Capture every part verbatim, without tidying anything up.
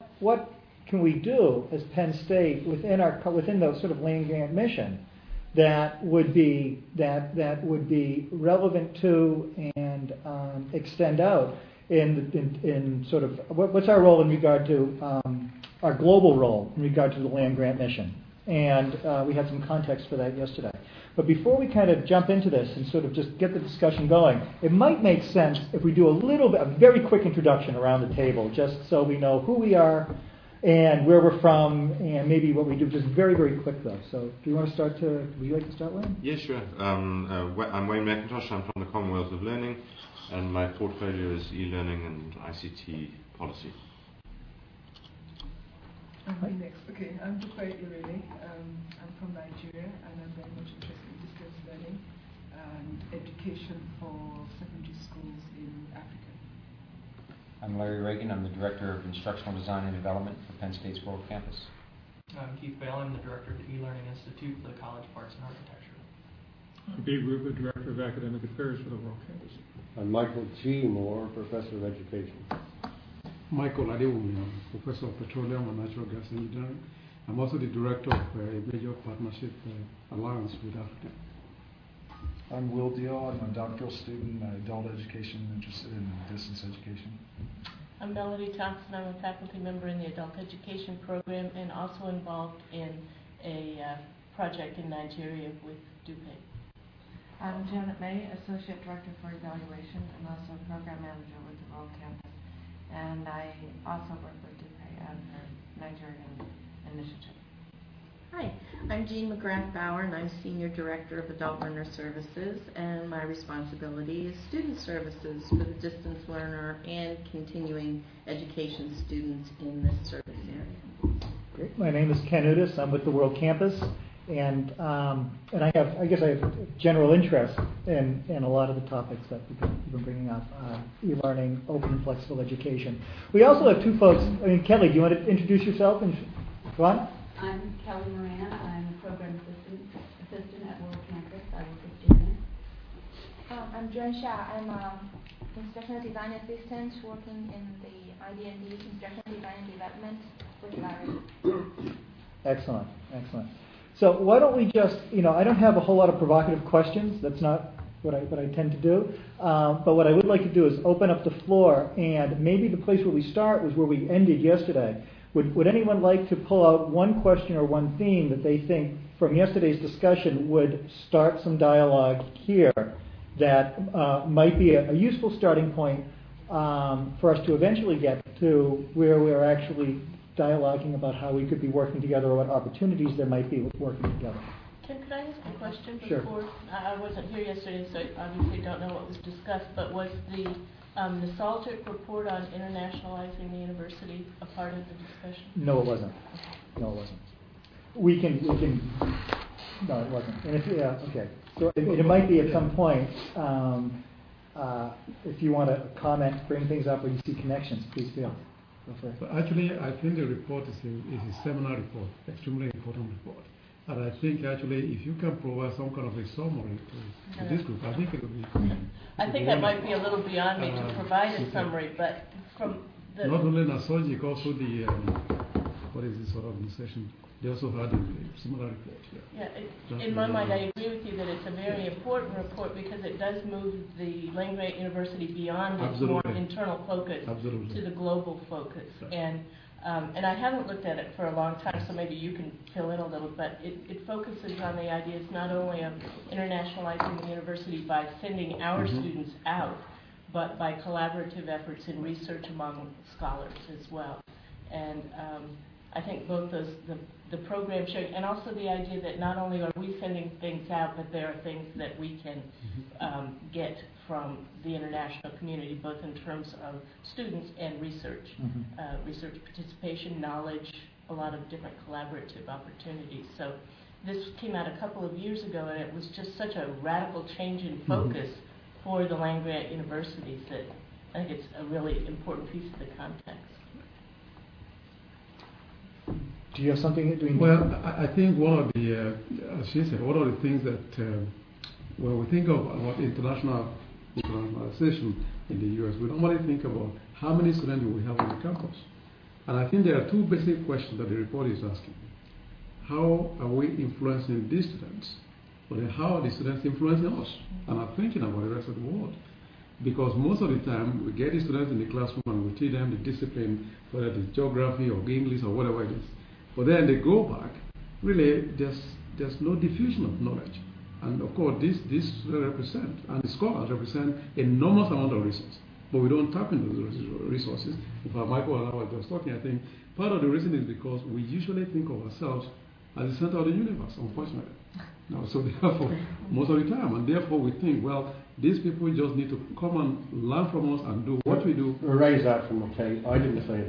what can we do as Penn State within our within the sort of land grant mission that would be that that would be relevant to and um, extend out in, in in sort of what, what's our role in regard to um, our global role in regard to the land grant mission, and uh, we had some context for that yesterday. But before we kind of jump into this and sort of just get the discussion going, it might make sense if we do a little bit, a very quick introduction around the table, just so we know who we are and where we're from and maybe what we do. Just very, very quick though. So do you want to start to, would you like to start, Wayne? Yeah, sure. Um, uh, I'm Wayne McIntosh. I'm from the Commonwealth of Learning, and my portfolio is e-learning and I C T policy. I'm right. Next. Okay, I'm Dukwai Irene. Um, I'm from Nigeria, and I'm very much interested in distance learning and education for secondary schools in Africa. I'm Larry Reagan. I'm the Director of Instructional Design and Development for Penn State's World Campus. I'm Keith Bale. I'm the Director of the E-Learning Institute for the College of Arts and Architecture. I'm Dave Rupa, Director of Academic Affairs for the World Campus. I'm Michael G. Moore, Professor of Education. Michael Adewumi, Professor of Petroleum and Natural Gas Engineering. I'm also the Director of uh, a major partnership uh, alliance with Africa. I'm Will Deal. I'm a doctoral student in adult education, interested in distance education. I'm Melody Thompson. I'm a faculty member in the adult education program and also involved in a uh, project in Nigeria with DUPE. I'm Janet May, Associate Director for Evaluation and also Program Manager with the World Campus. And I also work with DUPE on her Nigerian initiative. Hi, I'm Jean McGrath Bauer, and I'm Senior Director of Adult Learner Services, and my responsibility is student services for the distance learner and continuing education students in this service area. Great. My name is Ken Udis. I'm with the World Campus, and um, and I have, I guess I have general interest in, in a lot of the topics that we've been, we've been bringing up, uh, e-learning, open and flexible education. We also have two folks. I mean, Kelly, do you want to introduce yourself and go on? I'm Kelly Moran. I'm a program assistant assistant at World Campus. I work with students. Um, I'm Juan Xia. I'm um, instructional design assistant working in the I D and D instructional design and development with Larry. Excellent, excellent. So why don't we just, you know, I don't have a whole lot of provocative questions. That's not what I what I tend to do. Um, but what I would like to do is open up the floor, and maybe the place where we start was where we ended yesterday. Would, would anyone like to pull out one question or one theme that they think from yesterday's discussion would start some dialogue here that uh, might be a, a useful starting point um, for us to eventually get to where we're actually dialoguing about how we could be working together or what opportunities there might be with working together? Tim, could I ask a question Sure. before? I wasn't here yesterday, so I obviously don't know what was discussed, but was the Um, the SALTIC report on internationalizing the university a part of the discussion? No, it wasn't. No, it wasn't. We can, we can, no, it wasn't. And if, yeah, okay. So it, it might be at some point, um, uh, if you want to comment, bring things up, or you see connections, please feel. Go for it. So actually, I think the report is a, is a seminar report, extremely important report. And I think actually, if you can provide some kind of a summary to, to this group, I think it would be. I think that might be a little beyond me to provide a summary, but from the not only NASOGIC, also the um, what is this sort of organization? They also had a similar report. Yeah, yeah it, in my mind, I agree with you that it's a very important report because it does move the land grant university beyond its more internal focus Absolutely. to the global focus. Right. And Um, and I haven't looked at it for a long time, so maybe you can fill in a little, but it, it focuses on the ideas not only of internationalizing the university by sending our mm-hmm. students out, but by collaborative efforts in research among scholars as well. And um, I think both those, the, the program showing, and also the idea that not only are we sending things out, but there are things that we can um, get from the international community, both in terms of students and research, mm-hmm. uh, research participation, knowledge, a lot of different collaborative opportunities. So this came out a couple of years ago, and it was just such a radical change in focus mm-hmm. for the land-grant universities that I think it's a really important piece of the context. Do you have something to do? Well, I, I think one of the, uh, as she said, one of the things that uh, when we think of about international internationalization in the U S, we normally think about how many students do we have on the campus. And I think there are two basic questions that the report is asking. How are we influencing these students? But then how are the students influencing us and are thinking about the rest of the world? Because most of the time, we get the students in the classroom and we teach them the discipline, whether it's geography or English or whatever it is. But then they go back, really, there's, there's no diffusion of knowledge. And of course, this, this represent, and the scholars represent enormous amount of resources. But we don't tap into those resources. In fact, Michael and I were just talking, I think part of the reason is because we usually think of ourselves as the center of the universe, unfortunately. No, so therefore, most of the time, and therefore we think, well, these people just need to come and learn from us and do what we do. Erase that from okay. I didn't say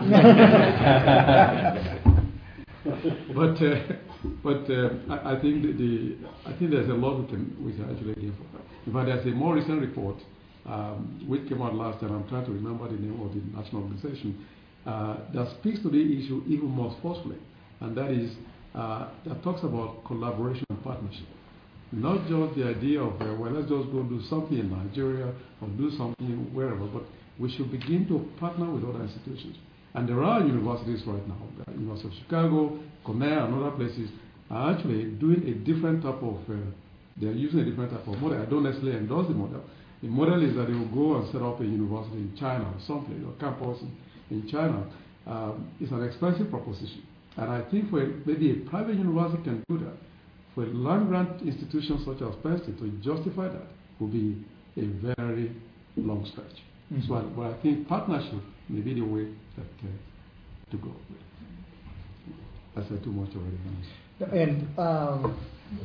that. but uh, but uh, I, I think the, the I think there's a lot we can we can actually gain from that. In fact, there's a more recent report um, which came out last year. I'm trying to remember the name of the national organization uh, that speaks to the issue even more forcefully, and that is. Uh, that talks about collaboration and partnership. Not just the idea of, uh, well, let's just go do something in Nigeria or do something wherever, but we should begin to partner with other institutions. And there are universities right now, the University of Chicago, Cornell, and other places are actually doing a different type of, uh, they're using a different type of model. I don't necessarily endorse the model. The model is that they will go and set up a university in China or something, or campus in, in China. Um, it's an expensive proposition. And I think for maybe a private university can do that. For a land-grant institution such as Penn State to justify that would be a very long stretch. Mm-hmm. So, I, but I think partnership may be the way that uh, to go with. I said too much already. And um,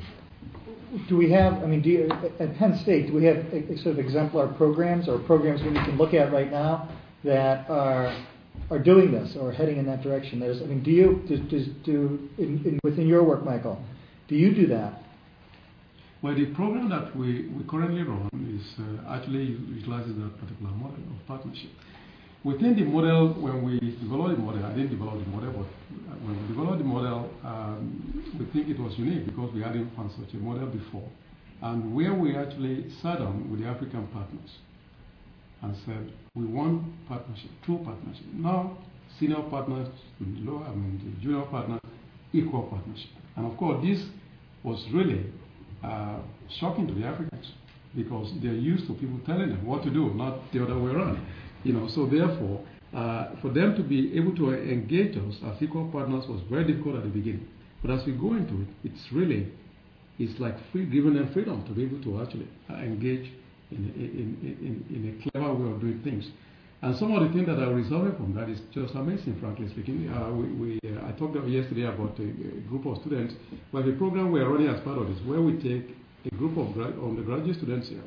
do we have? I mean, do you, at Penn State, do we have a, a sort of exemplar programs or programs that we can look at right now that are are doing this or heading in that direction? There's, I mean, do you, do, do, do in, in, within your work, Michael, do you do that? Well, the program that we, we currently run is uh, actually utilizes that particular model of partnership. Within the model, when we developed the model, I didn't develop the model, but when we developed the model, um, we think it was unique because we hadn't found such a model before. And where we actually sat down with the African partners and said, we want partnership, true partnership. Now, senior partners, lower, I mean, the junior partners, equal partnership. And of course, this was really uh, shocking to the Africans because they're used to people telling them what to do, not the other way around. You know, so therefore, uh, for them to be able to engage us as equal partners was very difficult at the beginning. But as we go into it, it's really, it's like free, giving them freedom to be able to actually uh, engage In, in, in, in a clever way of doing things. And some of the things that are resulting from that is just amazing, frankly speaking. Uh, we, we, uh, I talked yesterday about a, a group of students, well, the program we are running as part of this, where we take a group of gra undergraduate students here.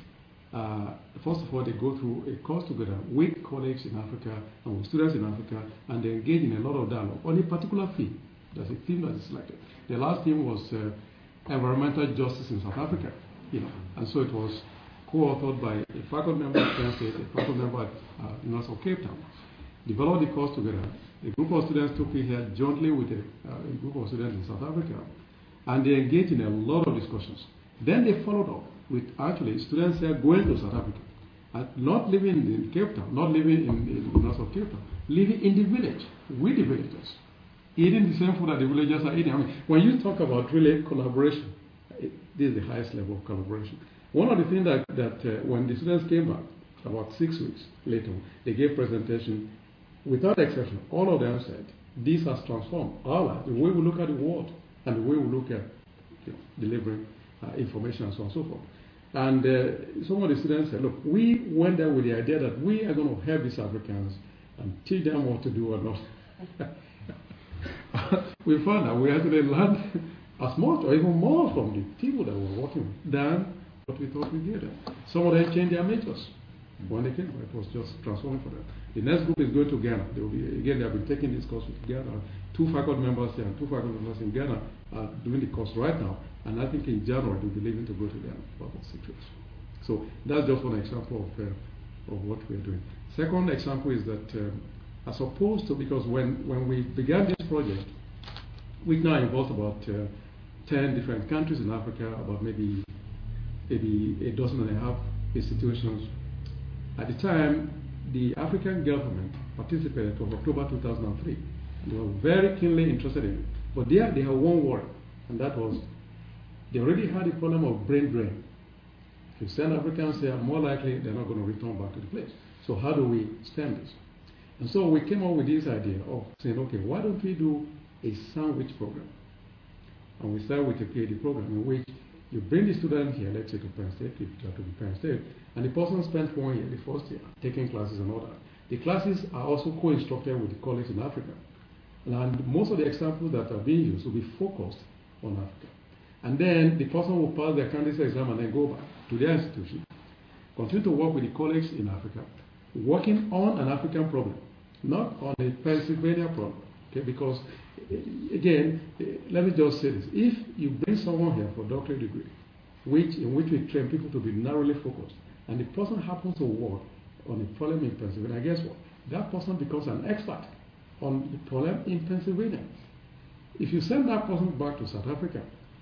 Uh, first of all, they go through a course together with colleagues in Africa and with students in Africa, and they engage in a lot of dialogue on a particular theme. There's a theme that is selected. The last theme was uh, environmental justice in South Africa, you know, and so it was co-authored by a faculty member at Penn State, a faculty member at uh, University of Cape Town. Developed the course together. A group of students took it here jointly with a, uh, a group of students in South Africa, and they engaged in a lot of discussions. Then they followed up with actually students here going to South Africa, and not living in Cape Town, not living in, in the University of Cape Town, living in the village with the villagers, eating the same food that the villagers are eating. I mean, when you talk about really collaboration, it, this is the highest level of collaboration. One of the things that, that uh, when the students came back, about six weeks later, they gave presentation, without exception, all of them said, this has transformed our life, the way we look at the world, and the way we look at you know, delivering uh, information and so on and so forth. And uh, some of the students said, look, we went there with the idea that we are going to help these Africans and teach them what to do or not. We found that we actually learned as much or even more from the people that we were working with than what we thought we did. Some of them changed their majors when they came. It was just transforming for them. The next group is going to Ghana. They will be, again, they have been taking this course with Ghana. Two faculty members here and two faculty members in Ghana are doing the course right now. And I think in January they'll be leaving to go to Ghana for about six weeks. So that's just one example of, uh, of what we're doing. Second example is that um, as opposed to, because when, when we began this project, we now involved about uh, ten different countries in Africa, about maybe maybe a dozen and a half institutions. At the time, the African government participated from October two thousand three. They were very keenly interested in it. But there they had one worry, and that was they already had a problem of brain drain. If you send Africans there, more likely they're not going to return back to the place. So how do we stem this? And so we came up with this idea of saying, okay, why don't we do a sandwich program? And we started with a PhD program in which you bring the student here, let's say to Penn State, if you have to be Penn State, and the person spends one year, the first year, taking classes and all that. The classes are also co-instructed with the college in Africa. And most of the examples that are being used will be focused on Africa. And then the person will pass their candidacy exam and then go back to their institution, continue to work with the college in Africa, working on an African problem, not on a Pennsylvania problem. Okay, because again, let me just say this: if you bring someone here for a doctorate degree, which in which we train people to be narrowly focused, and the person happens to work on a problem in Pennsylvania, guess what? That person becomes an expert on the problem in Pennsylvania. If you send that person back to South Africa,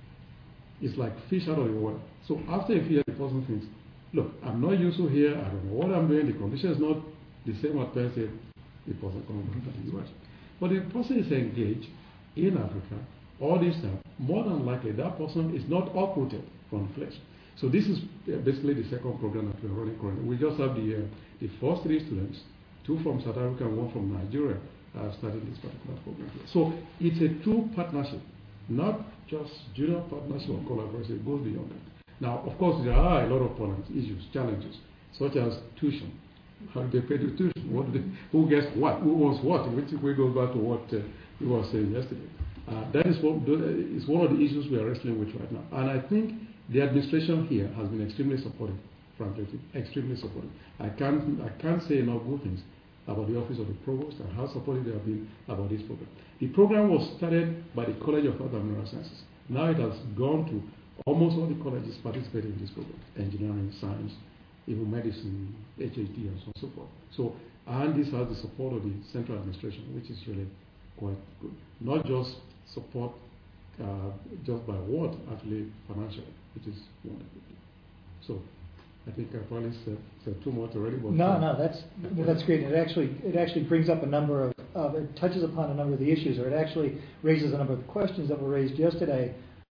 it's like fish out of the water. So after a few years, the person thinks, look, I'm not useful here, I don't know what I'm doing, the condition is not the same as Penn State, the person comes back to the U S. But if the person is engaged in Africa all this time, more than likely that person is not uprooted from the place. So this is basically the second program that we're running currently. We just have the, uh, the first three students, two from South Africa and one from Nigeria, uh, starting this particular program. So it's a true partnership, not just junior partnership or collaboration. It goes beyond that. Now, of course, there are a lot of problems, issues, challenges, such as tuition. How do they pay the tuition? What do they, who gets what? Who owns what? Which we go back to what uh, we were saying yesterday. Uh, that is, what, is one of the issues we are wrestling with right now. And I think the administration here has been extremely supportive, frankly, extremely supportive. I can't, I can't say enough good things about the Office of the Provost and how supportive they have been about this program. The program was started by the College of Health and Mineral Sciences. Now it has gone to almost all the colleges participating in this program: engineering, science, even medicine, H H D, and so on and so forth. So, and this has the support of the central administration, which is really quite good. Not just support uh, just by word, actually financially, which is wonderful. So, I think I probably said, said too much already. But no, no, that's that's great. It actually it actually brings up a number of, of it touches upon a number of the issues, or it actually raises a number of the questions that were raised yesterday